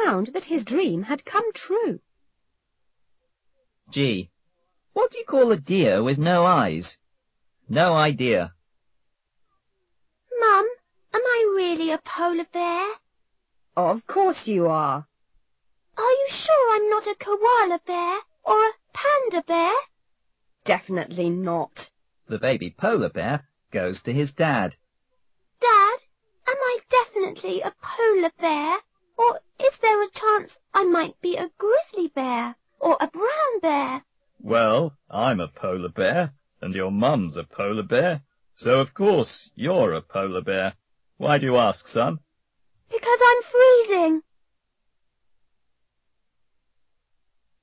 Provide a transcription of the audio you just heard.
found that his dream had come true. G. What do you call a deer with no eyes? No idea. Mum, am I really a polar bear? Of course you are. Are you sure I'm not a koala bear or a panda bear? Definitely not. The baby polar bear goes to his dad. Dad, am I definitely a polar bear? Or is there a chance I might be a grizzly bear or a brown bear? Well, I'm a polar bear, and your mum's a polar bear, so of course you're a polar bear. Why do you ask, son? Because I'm freezing.